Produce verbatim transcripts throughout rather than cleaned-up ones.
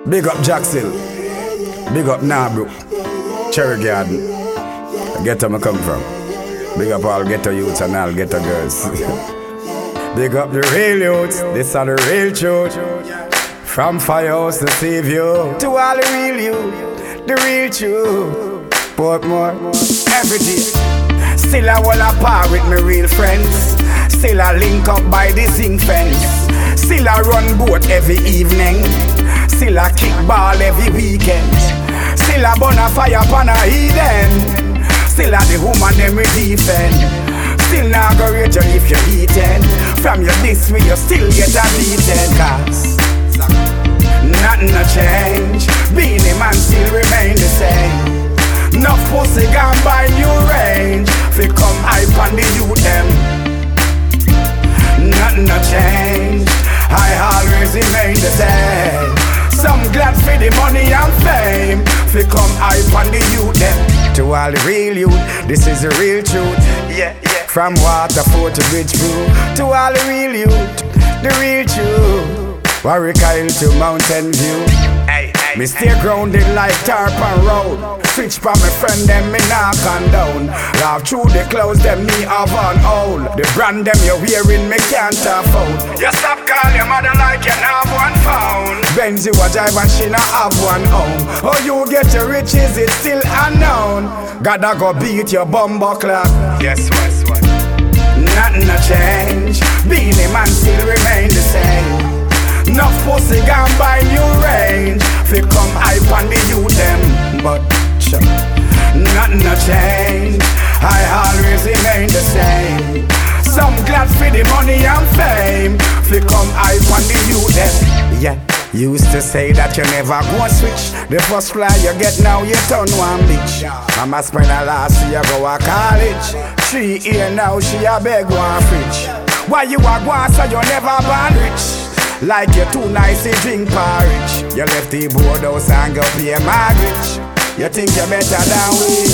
Big up Jackson, big up Narbrook, Cherry Garden. Get where I come from. Big up all ghetto youths and all ghetto girls. Big up the real youths, this are the real truth. From Firehouse to Seaview, to all the real youth, the real truth. Portmore, every day. Still I will apart with my real friends. Still I link up by the zinc fence. Still I run boat every evening. Still I kick ball every weekend. Still I burn a fire upon a heathen. Still I the woman them we defend. Still now go rate you if you're eating. From your this way you still get a beaten. Cause nothing a change. Being a man still remain the same. Enough pussy gone by new range. Fi come hype on the youth them. Nothing a change. I always remain the same. Some glad for the money and fame. Fi come hype on the youth them. To all the real youth, this is the real truth. Yeah, yeah. From Waterford to Bridgeview. To all the real youth, the real truth. Warwick Isle to Mountain View. Hey, hey, me stay grounded like Tarpon Road. Switch from my friend them me knock on down. Laugh through the clothes them me have on hold. The brand them you wearing me can't afford. You stop call your mother like you have one phone. Benz you a drive and she not have one home. How you get your riches is still unknown. Gotta go beat your bumbo clock. Guess what, what? Nothing a change. Being a man still remain the same. Enough pussy gone by new range. Fi come hype on the youth them. But sure, nothing a change. I always remain the same. Some glad for the money and fame. Fi come hype on the youth them. Yeah, used to say that you never go switch. The first fly you get now you turn one bitch. Mama spend her last year go to college. Three year now she a beg one fridge. Why you a go so you never born rich? Like you're too nice to drink porridge. You left the boardhouse and go pay mortgage. You think you're better than we.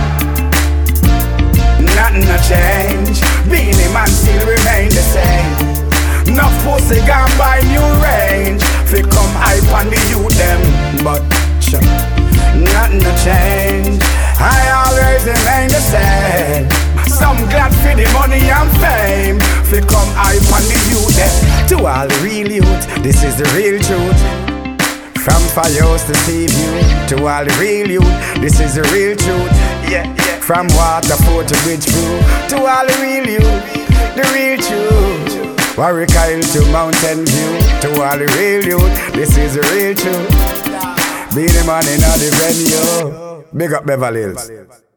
Nothing a change. Being a man still remain the same. Enough pussy gone by new range. Fi come hype on the youth them. But sure, nothing a change. I always remain the same. Some glad for the money and fame. Fi come hype on the youth them. To all the real youth, this is the real truth. From Firehouse to Seaview. To all the real youth, this is the real truth. Yeah, yeah. From Waterford to Bridgeview. To all the real youth, the real truth. Warwick Isle to Mountain View. To all the real youth, this is the real truth. Be the man in all the venue. Big up Beverly Hills.